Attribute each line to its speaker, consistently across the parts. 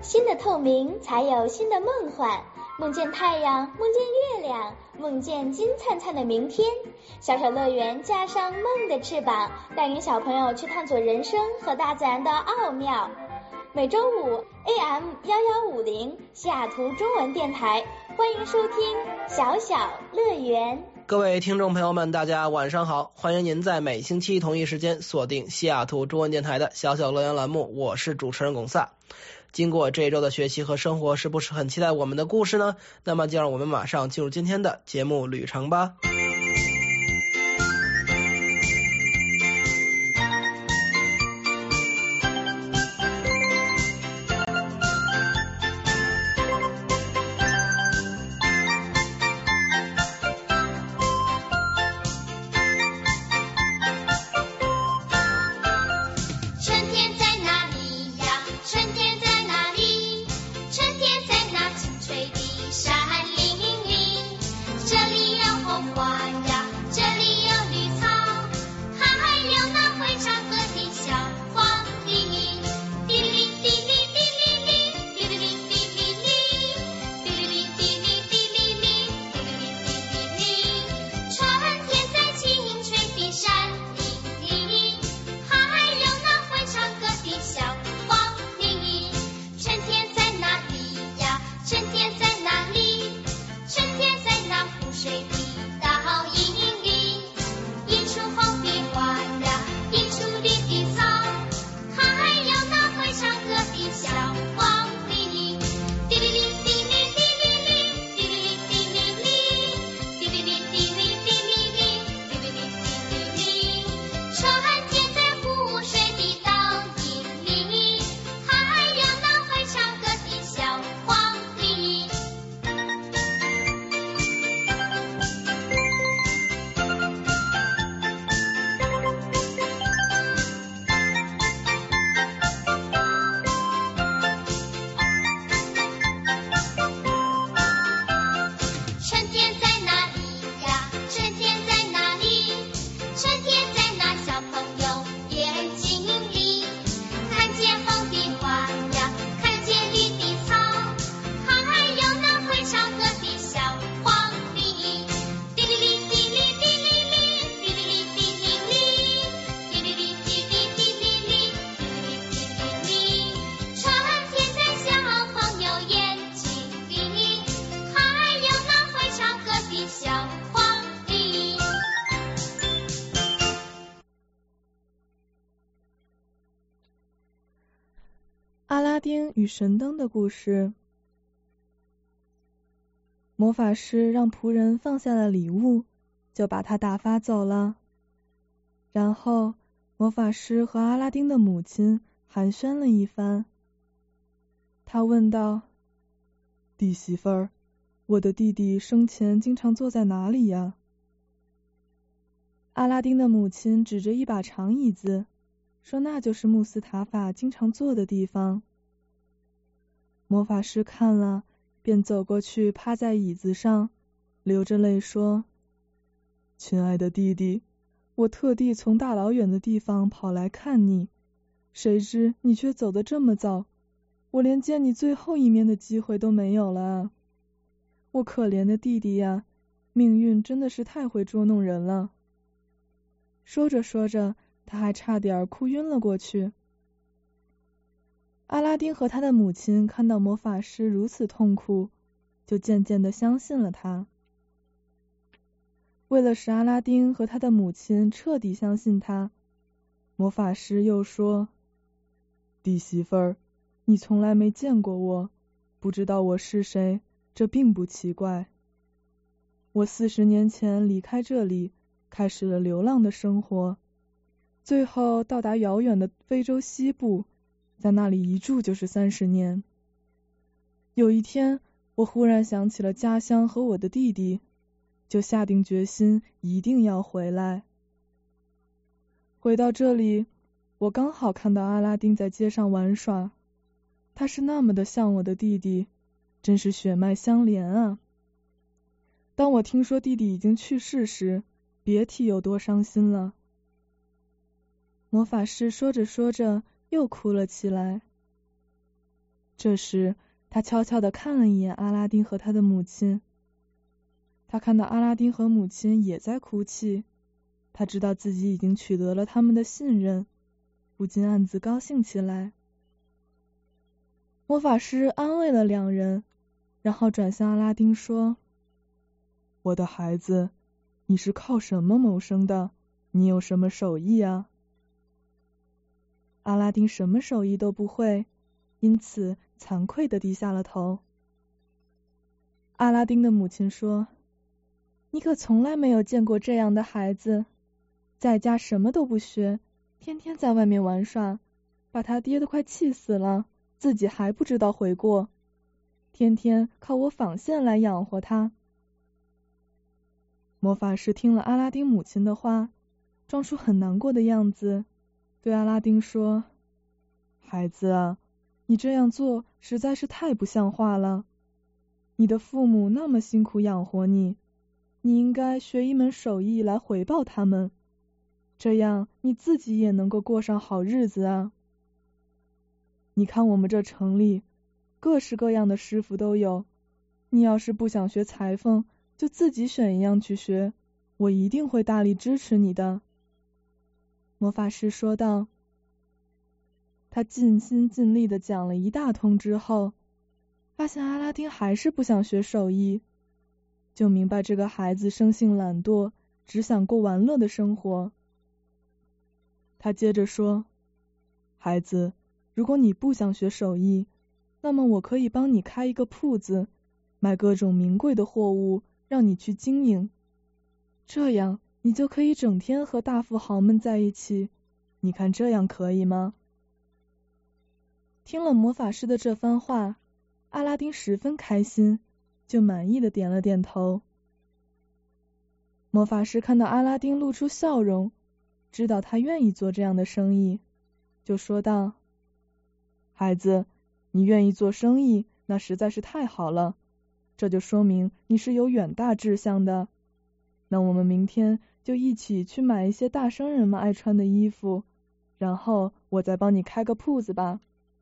Speaker 1: 新的透明才有新的梦幻，梦见太阳，梦见月亮，梦见金灿灿的明天。小小乐园架上梦的翅膀，带领小朋友去探索人生和大自然的奥妙。每周五 AM1150西雅图中文电台，欢迎收听小小乐园。
Speaker 2: 各位听众朋友们，大家晚上好，欢迎您在每星期同一时间锁定西雅图中文电台的小小乐园栏目，我是主持人龚萨。经过这一周的学习和生活，是不是很期待我们的故事呢？那么就让我们马上进入今天的节目旅程吧。
Speaker 3: 阿拉丁与神灯的故事。魔法师让仆人放下了礼物，就把他打发走了。然后魔法师和阿拉丁的母亲寒暄了一番。他问道：弟媳妇儿，我的弟弟生前经常坐在哪里呀？阿拉丁的母亲指着一把长椅子，说那就是穆斯塔法经常坐的地方。魔法师看了，便走过去趴在椅子上，流着泪说：亲爱的弟弟，我特地从大老远的地方跑来看你，谁知你却走得这么早，我连见你最后一面的机会都没有了。我可怜的弟弟呀，命运真的是太会捉弄人了。说着说着，他还差点哭晕了过去。阿拉丁和他的母亲看到魔法师如此痛苦，就渐渐地相信了他。为了使阿拉丁和他的母亲彻底相信他，魔法师又说：弟媳妇儿，你从来没见过我，不知道我是谁，这并不奇怪。我40年前离开这里，开始了流浪的生活，最后到达遥远的非洲西部，在那里一住就是30年。有一天，我忽然想起了家乡和我的弟弟，就下定决心一定要回来。回到这里，我刚好看到阿拉丁在街上玩耍，他是那么的像我的弟弟，真是血脉相连啊。当我听说弟弟已经去世时，别提有多伤心了。魔法师说着说着又哭了起来。 这时，他悄悄地看了一眼阿拉丁和他的母亲。他看到阿拉丁和母亲也在哭泣，他知道自己已经取得了他们的信任，不禁暗自高兴起来。魔法师安慰了两人，然后转向阿拉丁说：“我的孩子，你是靠什么谋生的？你有什么手艺啊？”阿拉丁什么手艺都不会，因此惭愧地低下了头。阿拉丁的母亲说：“你可从来没有见过这样的孩子，在家什么都不学，天天在外面玩耍，把他爹都快气死了，自己还不知道悔过，天天靠我纺线来养活他。”魔法师听了阿拉丁母亲的话，装出很难过的样子，对阿拉丁说：“孩子啊，你这样做实在是太不像话了。你的父母那么辛苦养活你，你应该学一门手艺来回报他们，这样你自己也能够过上好日子啊。你看我们这城里，各式各样的师傅都有，你要是不想学裁缝，就自己选一样去学，我一定会大力支持你的。”魔法师说道。他尽心尽力地讲了一大通之后，发现阿拉丁还是不想学手艺，就明白这个孩子生性懒惰，只想过玩乐的生活。他接着说：“孩子，如果你不想学手艺，那么我可以帮你开一个铺子，卖各种名贵的货物，让你去经营。这样你就可以整天和大富豪们在一起，你看这样可以吗？”听了魔法师的这番话，阿拉丁十分开心，就满意的点了点头。魔法师看到阿拉丁露出笑容，知道他愿意做这样的生意，就说道：“孩子，你愿意做生意，那实在是太好了，这就说明你是有远大志向的。那我们明天就一起去买一些大商人们爱穿的衣服，然后我再帮你开个铺子吧。”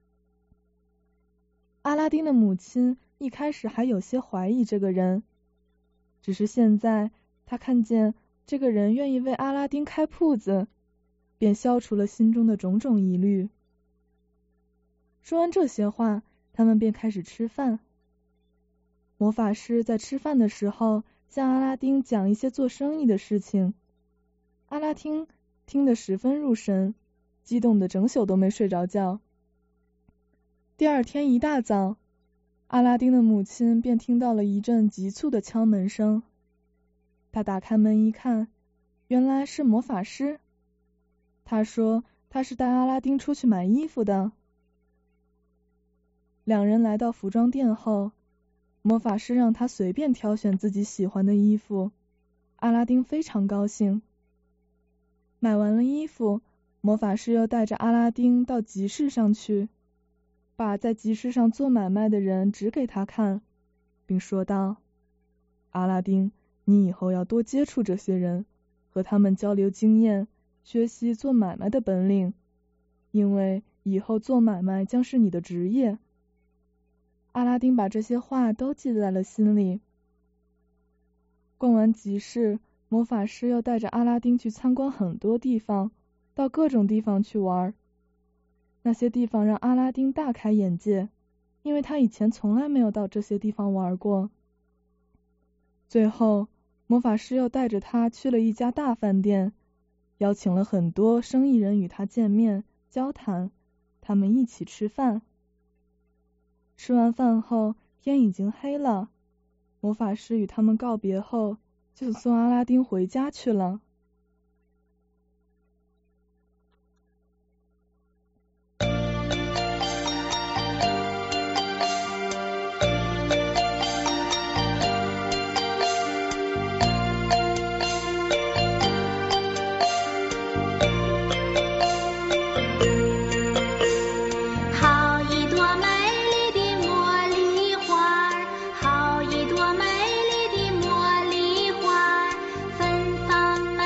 Speaker 3: 阿拉丁的母亲一开始还有些怀疑这个人，只是现在他看见这个人愿意为阿拉丁开铺子，便消除了心中的种种疑虑。说完这些话，他们便开始吃饭。魔法师在吃饭的时候向阿拉丁讲一些做生意的事情，阿拉丁听得十分入神，激动得整宿都没睡着觉。第二天一大早，阿拉丁的母亲便听到了一阵急促的敲门声。他打开门一看，原来是魔法师。他说他是带阿拉丁出去买衣服的。两人来到服装店后，魔法师让他随便挑选自己喜欢的衣服，阿拉丁非常高兴。买完了衣服，魔法师又带着阿拉丁到集市上去，把在集市上做买卖的人指给他看，并说道：“阿拉丁，你以后要多接触这些人，和他们交流经验，学习做买卖的本领，因为以后做买卖将是你的职业。”阿拉丁把这些话都记在了心里。逛完集市，魔法师又带着阿拉丁去参观很多地方，到各种地方去玩。那些地方让阿拉丁大开眼界，因为他以前从来没有到这些地方玩过。最后，魔法师又带着他去了一家大饭店，邀请了很多生意人与他见面交谈，他们一起吃饭。吃完饭后，天已经黑了，魔法师与他们告别后，就送阿拉丁回家去了。
Speaker 1: 好一朵美丽的茉莉花，芬芳美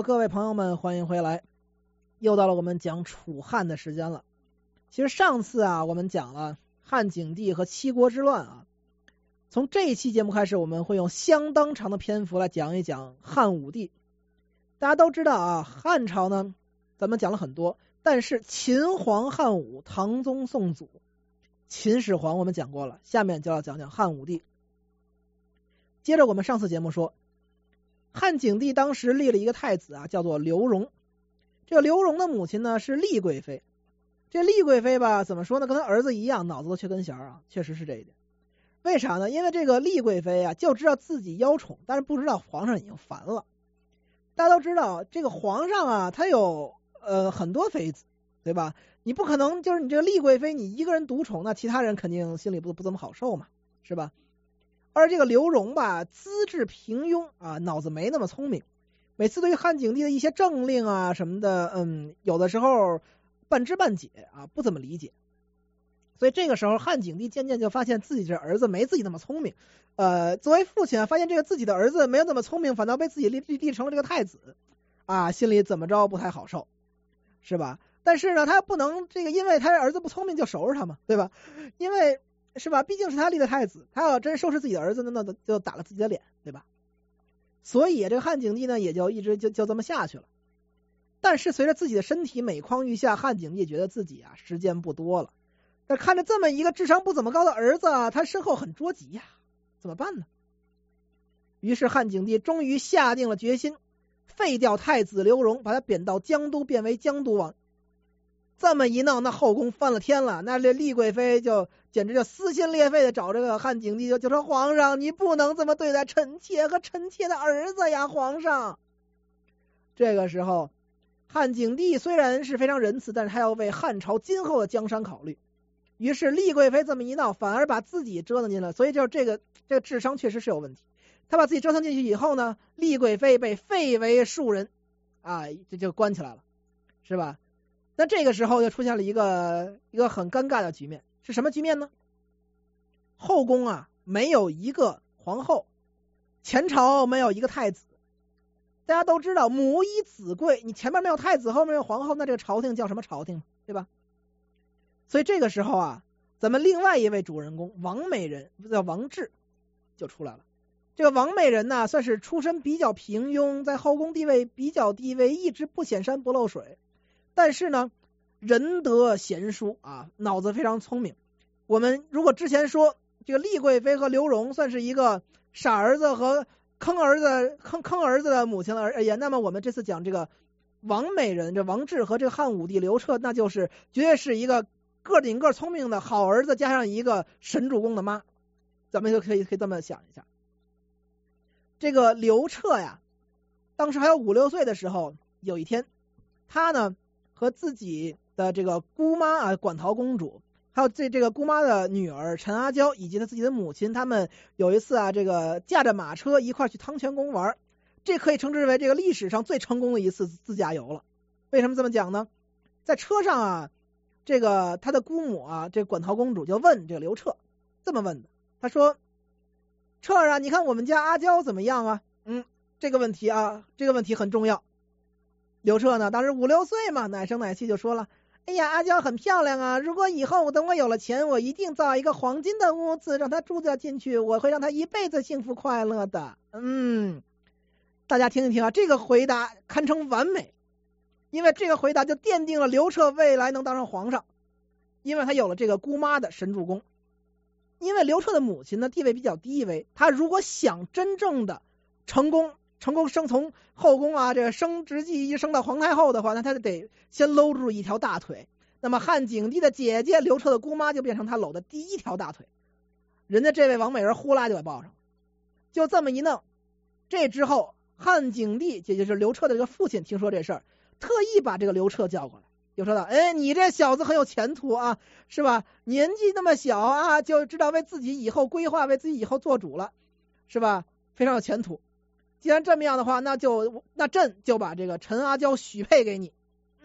Speaker 2: 好，各位朋友们，欢迎回来，又到了我们讲楚汉的时间了。其实上次啊，我们讲了汉景帝和七国之乱啊。从这一期节目开始，我们会用相当长的篇幅来讲一讲汉武帝。大家都知道啊，汉朝呢，咱们讲了很多，但是秦皇汉武、唐宗宋祖，秦始皇我们讲过了，下面就要讲讲汉武帝。接着我们上次节目说，汉景帝当时立了一个太子啊，叫做刘荣。这个刘荣的母亲呢是厉贵妃。这厉贵妃吧，怎么说呢，跟他儿子一样，脑子都缺根弦啊，确实是这一点。为啥呢？因为这个厉贵妃啊，就知道自己邀宠，但是不知道皇上已经烦了。大家都知道，这个皇上啊，他有很多妃子，对吧？你不可能就是你这个厉贵妃你一个人独宠，那其他人肯定心里不怎么好受嘛，是吧？而这个刘荣吧，资质平庸啊，脑子没那么聪明，每次对于汉景帝的一些政令啊什么的，有的时候半知半解啊，不怎么理解。所以这个时候汉景帝渐渐就发现自己这儿子没自己那么聪明，作为父亲啊，发现这个自己的儿子没有那么聪明，反倒被自己立成了这个太子啊，心里怎么着不太好受，是吧？但是呢，他不能这个因为他儿子不聪明就收拾他嘛，对吧？因为是吧，毕竟是他立的太子，他要真收拾自己的儿子，那就打了自己的脸，对吧？所以这个汉景帝呢，也就一直就这么下去了。但是随着自己的身体每况愈下，汉景帝觉得自己啊时间不多了。但看着这么一个智商不怎么高的儿子啊，他身后很着急呀，怎么办呢？于是汉景帝终于下定了决心，废掉太子刘荣，把他贬到江都，变为江都王。这么一闹，那后宫翻了天了，那这厉贵妃就简直就撕心裂肺的找这个汉景帝，就说皇上，你不能这么对待臣妾和臣妾的儿子呀，皇上。这个时候汉景帝虽然是非常仁慈，但是他要为汉朝今后的江山考虑。于是厉贵妃这么一闹，反而把自己折腾进了，所以就这个智商确实是有问题。他把自己折腾进去以后呢，厉贵妃被废为庶人啊，这就关起来了，是吧？那这个时候就出现了一个很尴尬的局面，是什么局面呢？后宫啊没有一个皇后，前朝没有一个太子。大家都知道母以子贵，你前面没有太子，后面没有皇后，那这个朝廷叫什么朝廷，对吧？所以这个时候啊，咱们另外一位主人公王美人叫王志就出来了。这个王美人呢，算是出身比较平庸，在后宫地位比较低微，一直不显山不漏水，但是呢仁德贤淑啊，脑子非常聪明。我们如果之前说这个厉贵妃和刘荣算是一个傻儿子和坑儿子的母亲而言，那么我们这次讲这个王美人，这王志和这个汉武帝刘彻，那就是绝对是一个个顶个聪明的好儿子，加上一个神主公的妈，咱们就可以这么想一下。这个刘彻呀，当时还有5、6岁的时候，有一天他呢和自己的这个姑妈啊馆陶公主，还有这个姑妈的女儿陈阿娇，以及他自己的母亲，他们有一次啊这个驾着马车一块去汤泉宫玩，这可以称之为这个历史上最成功的一次自驾游了。为什么这么讲呢？在车上啊，这个他的姑母啊，这馆陶公主就问这个刘彻，这么问的，他说：“彻儿啊，你看我们家阿娇怎么样啊？”这个问题很重要。刘彻呢，当时5、6岁嘛，奶声奶气就说了：“哎呀，阿娇很漂亮啊！如果以后等我有了钱，我一定造一个黄金的屋子，让她住掉进去，我会让她一辈子幸福快乐的。”大家听一听啊，这个回答堪称完美，因为这个回答就奠定了刘彻未来能当上皇上，因为他有了这个姑妈的神助攻。因为刘彻的母亲呢地位比较低微，他如果想真正的成功生从后宫啊这个升职记一升到皇太后的话，那他得先搂住一条大腿。那么汉景帝的姐姐刘彻的姑妈就变成他搂的第一条大腿，人家这位王美人呼啦就给抱上了。就这么一弄，这之后汉景帝也就是刘彻的这个父亲听说这事儿，特意把这个刘彻叫过来，就说道：“你这小子很有前途啊，是吧？年纪那么小啊，就知道为自己以后规划，为自己以后做主了，是吧？非常有前途。既然这么样的话，那朕就把这个陈阿娇许配给你。”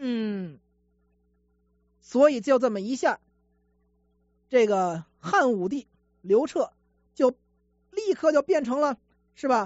Speaker 2: 所以就这么一下，这个汉武帝刘彻就立刻就变成了，是吧？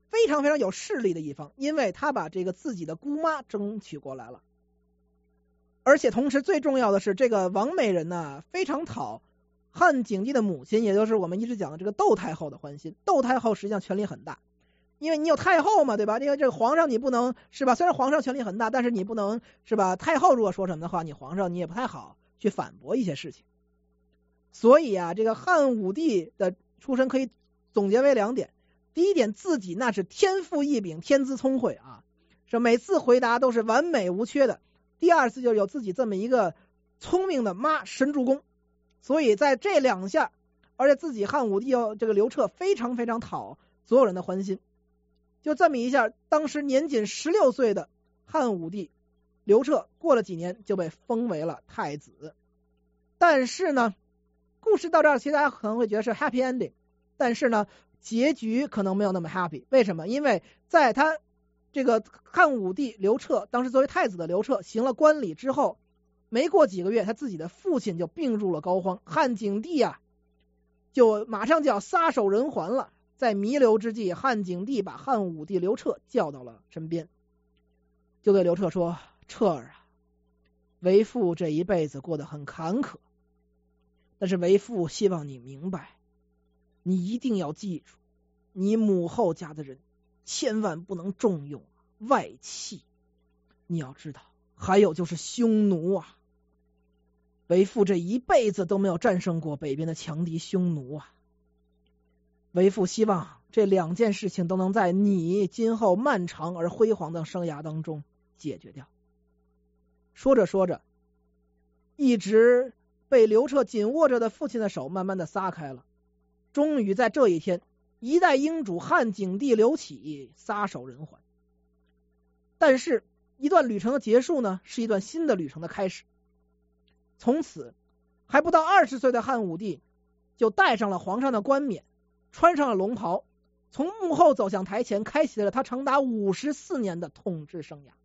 Speaker 4: 非常非常有势力的一方，因为他把这个自己的姑妈争取过来了。而且同时最重要的是，这个王美人呢非常讨汉景帝的母亲，也就是我们一直讲的这个窦太后的欢心。窦太后实际上权力很大，因为你有太后嘛，对吧？因为这个皇上你不能是吧？虽然皇上权力很大，但是你不能是吧？太后如果说什么的话，你皇上你也不太好去反驳一些事情。所以啊，这个汉武帝的出身可以总结为2点。第一点，自己那是天赋异禀，天资聪慧啊，是每次回答都是完美无缺的。第二次就是有自己这么一个聪明的妈神助攻。所以在这2下，而且自己汉武帝这个刘彻非常非常讨所有人的欢心。就这么一下，当时年仅16岁的汉武帝刘彻过了几年就被封为了太子。但是呢，故事到这儿其实大家可能会觉得是 happy ending， 但是呢结局可能没有那么 happy。 为什么？因为在他这个汉武帝刘彻当时作为太子的刘彻行了冠礼之后，没过几个月他自己的父亲就病入了膏肓，汉景帝啊就马上就要撒手人寰了。在弥留之际，汉景帝把汉武帝刘彻叫到了身边，就对刘彻说：彻儿啊，为父这一辈子过得很坎坷，但是为父希望你明白，你一定要记住，你母后家的人千万不能重用外戚，你要知道，还有就是匈奴啊，为父这一辈子都没有战胜过北边的强敌匈奴啊。为父希望这2件事情都能在你今后漫长而辉煌的生涯当中解决掉。说着说着，一直被刘彻紧握着的父亲的手慢慢的撒开了。终于在这一天，一代英主汉景帝刘启撒手人寰。但是一段旅程的结束呢，是一段新的旅程的开始。从此还不到20岁的汉武帝就戴上了皇上的冠冕，穿上了龙袍，从幕后走向台前，开启了他长达54年的统治生涯。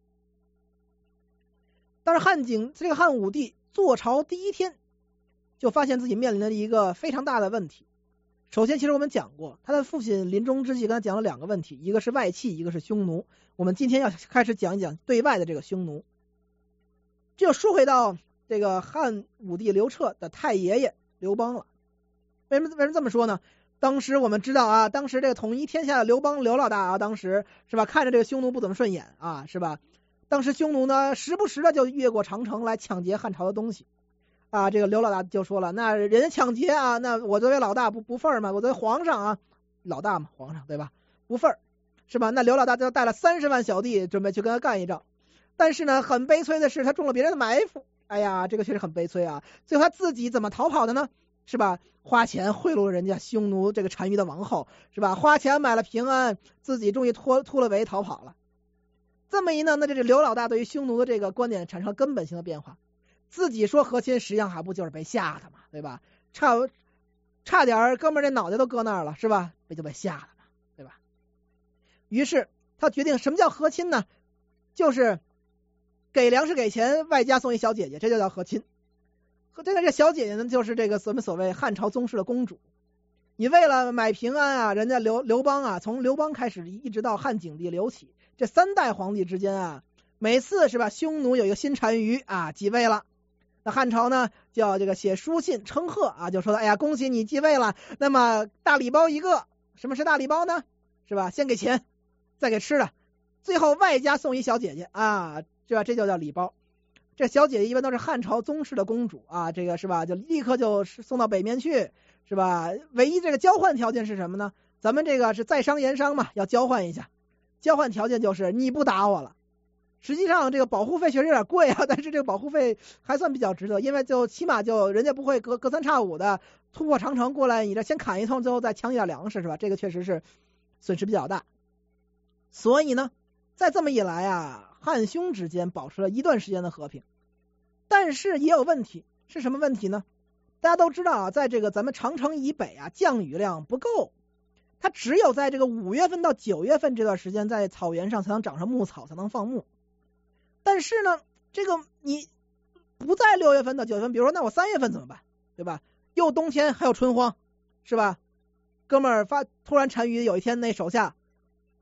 Speaker 4: 但是这个汉武帝坐朝第一天就发现自己面临的一个非常大的问题。首先其实我们讲过，他的父亲临终之际跟他讲了2个问题，一个是外戚，一个是匈奴。我们今天要开始讲一讲对外的这个匈奴。这就说回到这个汉武帝刘彻的太爷爷刘邦了。为什么这么说呢？当时我们知道啊，当时这个统一天下的刘邦刘老大啊，当时是吧，看着这个匈奴不怎么顺眼啊，是吧？当时匈奴呢时不时的就越过长城来抢劫汉朝的东西啊。这个刘老大就说了，那人家抢劫啊，那我作为老大不份儿吗？我作为皇上啊，老大嘛，皇上对吧，不份儿是吧？那刘老大就带了30万小弟准备去跟他干一仗。但是呢很悲催的是，他中了别人的埋伏。哎呀，这个确实很悲催啊。最后他自己怎么逃跑的呢？是吧？花钱贿赂人家匈奴这个单于的王后，是吧？花钱买了平安，自己终于突了围逃跑了。这么一呢，那这刘老大对于匈奴的这个观点产生了根本性的变化。自己说和亲，实际上还不就是被吓的嘛，对吧？差点哥们儿这脑袋都搁那儿了，是吧？就被吓了嘛，对吧？于是他决定什么叫和亲呢？就是给粮食给钱，外加送一小姐姐，这就叫和亲。和这个小姐姐呢，就是这个咱们所谓汉朝宗室的公主。你为了买平安啊，人家刘邦啊，从刘邦开始一直到汉景帝刘启，这3代皇帝之间啊，每次是吧，匈奴有一个新单于啊继位了，那汉朝呢就要这个写书信称贺啊，就说哎呀恭喜你继位了，那么大礼包一个。什么是大礼包呢？是吧？先给钱，再给吃的，最后外加送一小姐姐啊，是吧？这就叫礼包。这小姐姐一般都是汉朝宗室的公主啊，这个是吧？就立刻就送到北面去，是吧？唯一这个交换条件是什么呢？咱们这个是在商言商嘛，要交换一下。交换条件就是你不打我了。实际上这个保护费确实有点贵啊，但是这个保护费还算比较值得，因为就起码就人家不会隔三差五的突破长城过来，你这先砍一通，最后再抢一点粮食，是吧？这个确实是损失比较大。所以呢，在这么一来啊，汉匈之间保持了一段时间的和平。但是也有问题，是什么问题呢？大家都知道啊，在这个咱们长城以北啊，降雨量不够，它只有在这个5月份到9月份这段时间，在草原上才能长上牧草，才能放牧。但是呢，这个你不在6月份到9月份，比如说那我3月份怎么办，对吧？又冬天还有春荒，是吧？哥们儿突然单于有一天那手下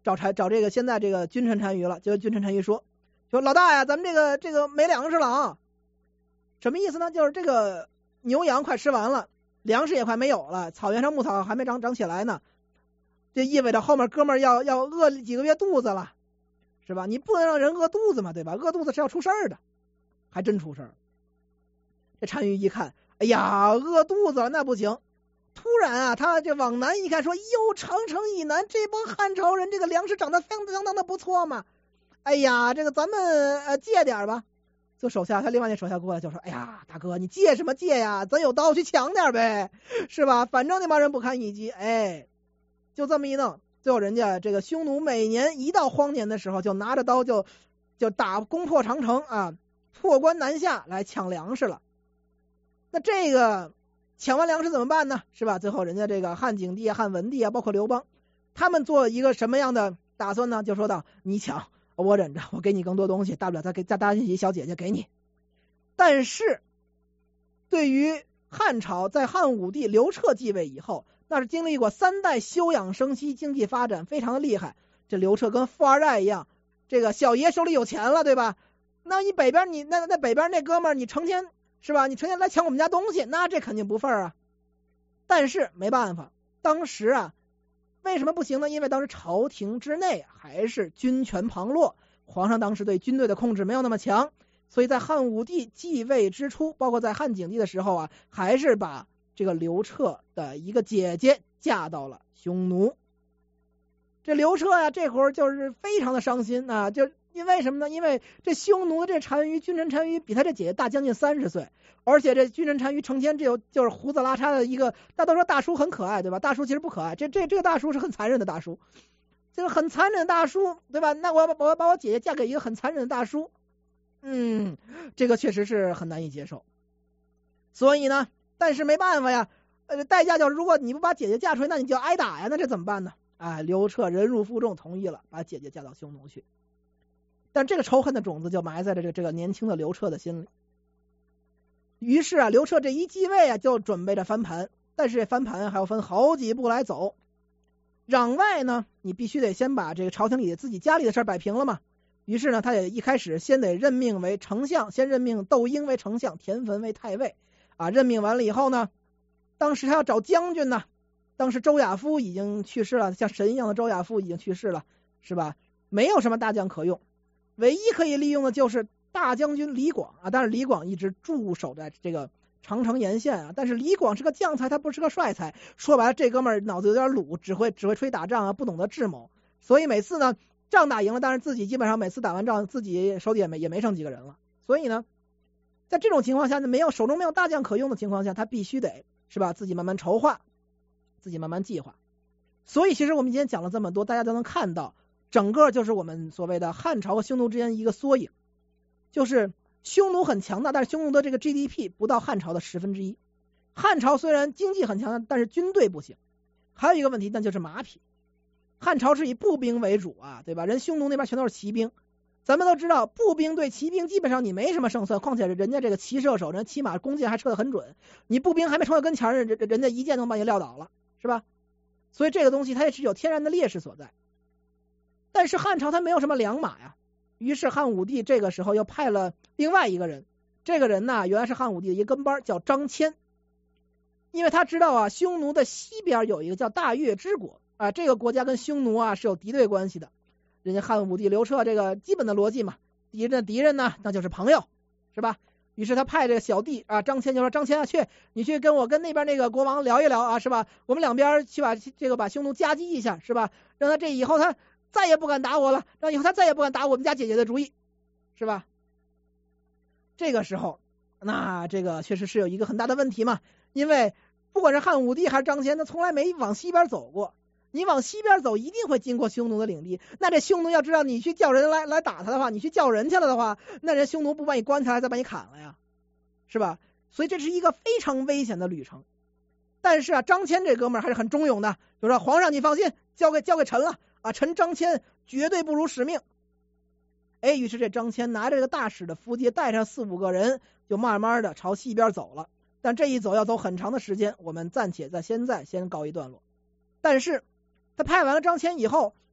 Speaker 4: 找这个现在这个君臣单于了。结果君臣单于说老大呀，咱们这个没粮食了啊。什么意思呢？就是这个牛羊快吃完了，粮食也快没有了，草原上牧草还没长起来呢，这意味着后面哥们儿要饿几个月肚子了，是吧？你不能让人饿肚子嘛，对吧？饿肚子是要出事儿的，还真出事儿。这单于一看，哎呀，饿肚子了，那不行。突然啊，他这往南一看，说：“哟，长城以南这帮汉朝人，这个粮食长得相当的不错嘛。哎呀，这个咱们借点吧。”就手下他另外那手下过来就说：“哎呀，大哥，你借什么借呀？咱有刀去抢点呗，是吧？反正那帮人不堪一击。”哎，就这么一弄，最后人家这个匈奴每年一到荒年的时候，就拿着刀就攻破长城啊，破关南下来抢粮食了。那这个抢完粮食怎么办呢？是吧？最后人家这个汉景帝啊、汉文帝啊，包括刘邦，他们做一个什么样的打算呢？就说到：你抢，我忍着，我给你更多东西，大不了再搭进一小姐姐给你。但是，对于汉朝在汉武帝刘彻继位以后，那是经历过3代休养生息，经济发展非常的厉害。这刘彻跟富二代一样，这个小爷手里有钱了，对吧？那你北边那北边那哥们儿，你成天是吧？你成天来抢我们家东西，那这肯定不忿啊。但是没办法，当时啊，为什么不行呢？因为当时朝廷之内还是军权旁落，皇上当时对军队的控制没有那么强，所以在汉武帝继位之初，包括在汉景帝的时候啊，还是把这个刘彻的一个姐姐嫁到了匈奴。这刘彻呀，这会儿就是非常的伤心啊，就因为什么呢？因为这匈奴的这单于君臣单于比他这姐姐大将近30岁，而且这君臣单于成天就是胡子拉碴的一个，大家都说大叔很可爱，对吧？大叔其实不可爱，这个大叔是很残忍的大叔，这个很残忍的大叔，对吧？那我要把我姐姐嫁给一个很残忍的大叔，这个确实是很难以接受。所以呢，但是没办法呀，代价就是如果你不把姐姐嫁出去，那你就要挨打呀，那这怎么办呢？刘彻忍辱负重，同意了把姐姐嫁到匈奴去。但这个仇恨的种子就埋在了这个年轻的刘彻的心里。于是啊，刘彻这一继位啊，就准备着翻盘，但是这翻盘还要分好几步来走。攘外呢，你必须得先把这个朝廷里自己家里的事儿摆平了嘛。于是呢，他也一开始先得任命为丞相，先任命窦婴为丞相，田汾为太尉啊。任命完了以后呢，当时他要找将军呢，当时周亚夫已经去世了，像神一样的周亚夫已经去世了，是吧？没有什么大将可用，唯一可以利用的就是大将军李广啊。但是李广一直驻守在这个长城沿线啊，但是李广是个将才，他不是个帅才。说白了，这哥们儿脑子有点鲁，只会吹打仗啊，不懂得智谋。所以每次呢，仗打赢了，但是自己基本上每次打完仗，自己手底也没剩几个人了。所以呢，在这种情况下呢，手中没有大将可用的情况下，他必须得是吧，自己慢慢筹划，自己慢慢计划。所以其实我们今天讲了这么多，大家都能看到，整个就是我们所谓的汉朝和匈奴之间一个缩影，就是匈奴很强大，但是匈奴的这个 GDP 不到汉朝的1/10。汉朝虽然经济很强大，但是军队不行。还有一个问题，那就是马匹。汉朝是以步兵为主啊，对吧？人匈奴那边全都是骑兵。咱们都知道，步兵对骑兵基本上你没什么胜算，况且人家这个骑射手，人骑马弓箭还射得很准，你步兵还没冲到跟前，人家一箭能把你撂倒了，是吧？所以这个东西它也是有天然的劣势所在。但是汉朝它没有什么良马呀，于是汉武帝这个时候又派了另外一个人，这个人呢原来是汉武帝的一个跟班，叫张骞。因为他知道啊，匈奴的西边有一个叫大月之国啊，这个国家跟匈奴啊是有敌对关系的。人家汉武帝刘彻这个基本的逻辑嘛，敌人呢那就是朋友，是吧？于是他派这个小弟啊张骞就说：“张骞啊，你去跟那边那个国王聊一聊啊，是吧？我们两边去把匈奴夹击一下，是吧？让他这以后他再也不敢打我了，让以后他再也不敢打我们家姐姐的主意，是吧？”这个时候，那这个确实是有一个很大的问题嘛，因为不管是汉武帝还是张骞，他从来没往西边走过。你往西边走，一定会经过匈奴的领地。那这匈奴要知道你去叫人来打他的话，你去叫人去了的话，那人匈奴不把你关起来，再把你砍了呀，是吧？所以这是一个非常危险的旅程。但是啊，张骞这哥们儿还是很忠勇的，就说：“皇上你放心，交给臣了啊，臣张骞绝对不辱使命。”哎，于是这张骞拿着这个大使的符节，带上4-5个人，就慢慢的朝西边走了。但这一走要走很长的时间，我们暂且在现在先告一段落。但是他派完了张骞以后，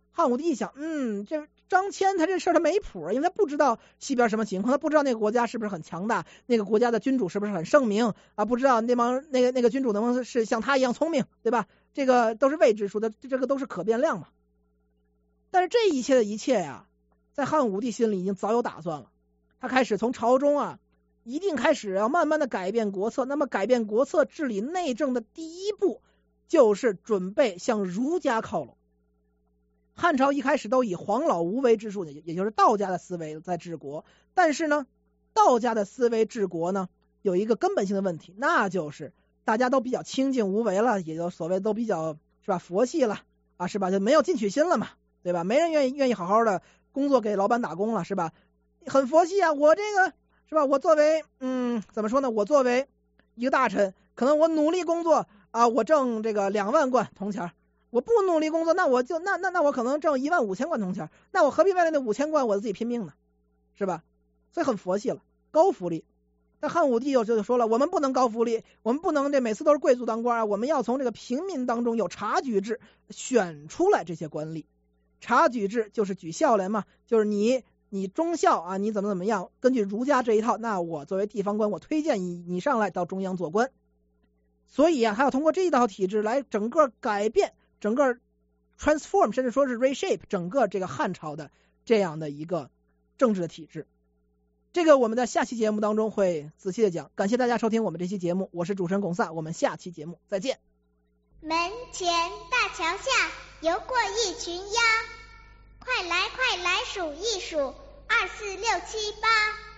Speaker 4: 汉武帝一想，这张骞他这事儿他没谱，因为他不知道西边什么情况，他不知道那个国家是不是很强大，那个国家的君主是不是很圣明啊，不知道那个君主能不能是像他一样聪明，对吧？这个都是未知数的，这个都是可变量嘛。但是这一切的一切呀，在汉武帝心里已经早有打算了，他开始从朝中一定开始要慢慢的改变国策。那么改变国策治理内政的第一步就是准备向儒家靠拢。汉朝一开始都以黄老无为之术，也就是道家的思维在治国，但是呢，道家的思维治国呢有一个根本性的问题，那就是大家都比较清静无为了，也就所谓都比较是吧佛系了啊，是吧？就没有进取心了嘛，对吧？没人愿意好好的工作给老板打工了，是吧？很佛系啊，我这个是吧？我作为怎么说呢？我作为一个大臣，可能我努力工作啊，我挣这个2万贯铜钱。我不努力工作，那我就那我可能挣15000贯铜钱，那我何必为了那5000贯我自己拼命呢？是吧？所以很佛系了，高福利。但汉武帝就说了，我们不能高福利，我们不能这每次都是贵族当官啊，我们要从这个平民当中有察举制选出来这些官吏。察举制就是举孝廉嘛，就是你忠孝啊，你怎么样，根据儒家这一套，那我作为地方官，我推荐你上来到中央做官。所以他要通过这一套体制来整个改变，整个 transform， 甚至说是 reshape 整个这个汉朝的这样的一个政治的体制。这个我们在下期节目当中会仔细的讲。感谢大家收听我们这期节目，我是主持人龚萨，我们下期节目再见。
Speaker 5: 门前大桥下游过一群鸭，快来快来数一数，2、4、6、7、8。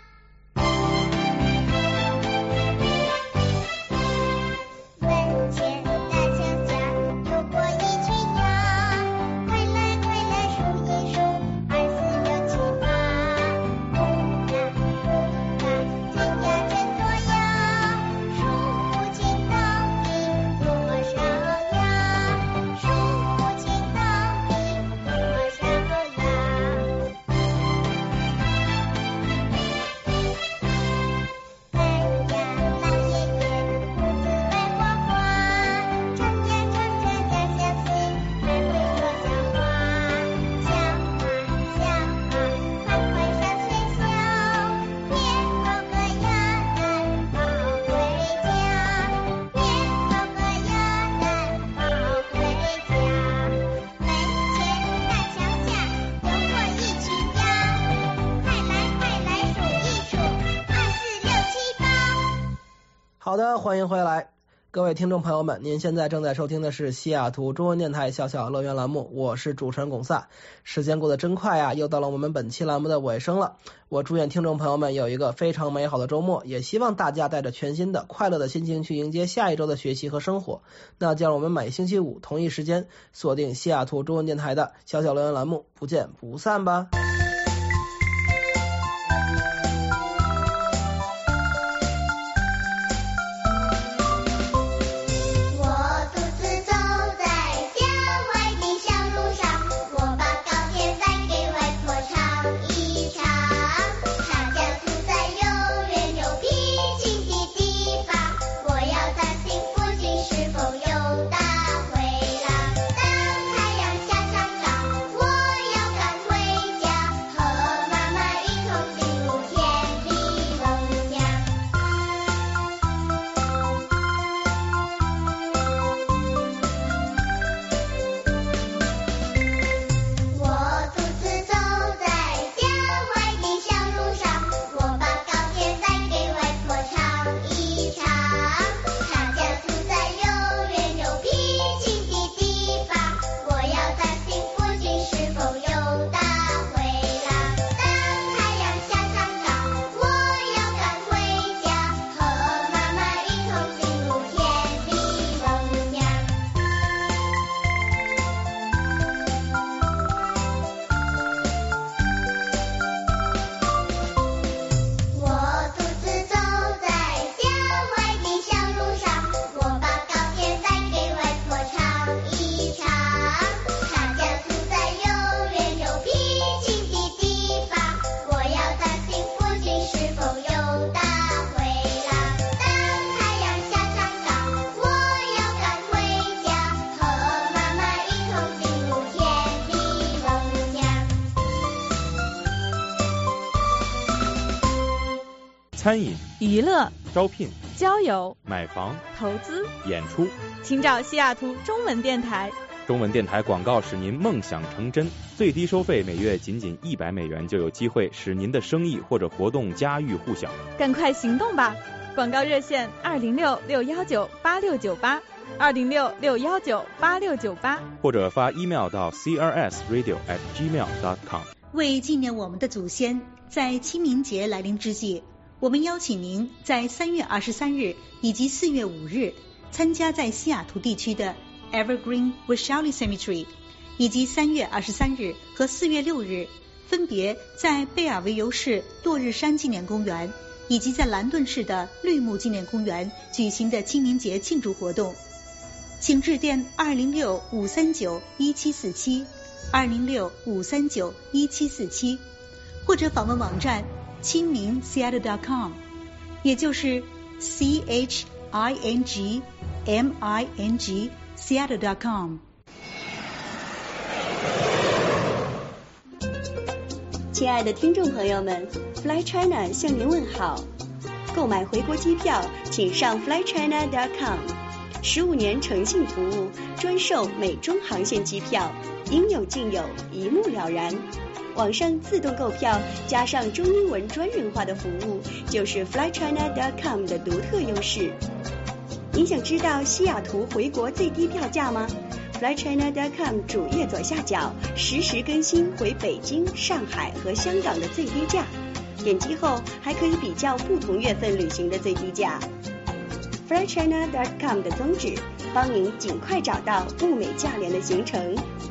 Speaker 2: 好的，欢迎回来，各位听众朋友们，您现在正在收听的是西雅图中文电台小小乐园栏目，我是主持人龚萨。时间过得真快啊，又到了我们本期栏目的尾声了。我祝愿听众朋友们有一个非常美好的周末，也希望大家带着全新的快乐的心情去迎接下一周的学习和生活。那就让我们每星期五同一时间锁定西雅图中文电台的小小乐园栏目，不见不散吧。
Speaker 5: 当太阳下山岗，我要赶回家。
Speaker 6: 餐饮、
Speaker 7: 娱乐、
Speaker 6: 招聘、
Speaker 7: 交友、
Speaker 6: 买房、
Speaker 7: 投资、
Speaker 6: 演出，
Speaker 7: 请找西雅图中文电台。
Speaker 6: 中文电台广告使您梦想成真，最低收费每月仅$100就有机会使您的生意或者活动家喻户晓。
Speaker 7: 赶快行动吧！广告热线206-619-8698，206-619-8698，
Speaker 6: 或者发 email 到 crsradio@gmail.com。
Speaker 8: 为纪念我们的祖先，在清明节来临之际，我们邀请您在3月23日以及4月5日参加在西雅图地区的 Evergreen Vashali Cemetery， 以及3月23日和4月6日分别在贝尔维尤市落日山纪念公园以及在兰顿市的绿木纪念公园举行的清明节庆祝活动。请致电206-539-1747 206-539-1747，或者访问网站清明 Seattle.com， 也就是CHINGMING Seattle.com。
Speaker 9: 亲爱的听众朋友们， Fly China 向您问好。购买回国机票请上 flychina.com， 15年诚信服务，专售美中航线机票，应有尽有，一目了然。网上自动购票加上中英文专人化的服务，就是 flychina.com 的独特优势。您想知道西雅图回国最低票价吗？ flychina.com 主页左下角实时更新回北京、上海和香港的最低价，点击后还可以比较不同月份旅行的最低价。 flychina.com 的宗旨，帮您尽快找到物美价廉的行程，